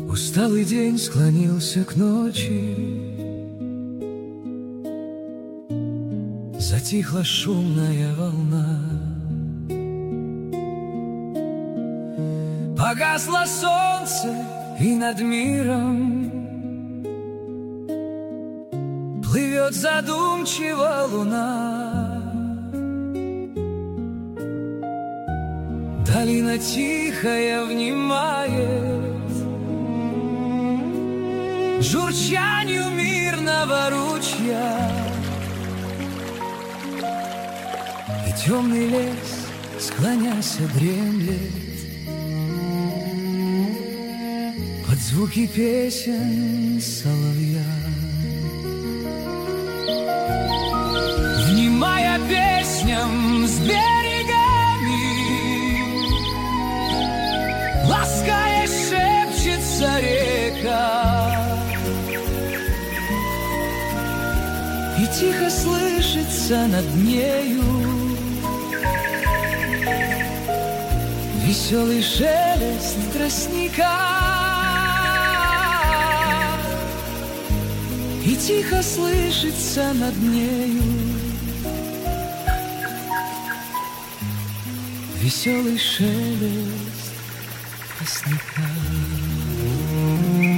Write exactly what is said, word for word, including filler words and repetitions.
Усталый день склонился к ночи, затихла шумная волна, погасло солнце, и над миром плывет задумчиво луна. Долина тихая внимает журчанию мирного ручья, и темный лес, склоняся, дремлет под звуки песен соловья. Внимая песням с берегами, лаская шепчется река, и тихо слышится над нею веселый шелест тростника. И тихо слышится над нею веселый шелест тростника.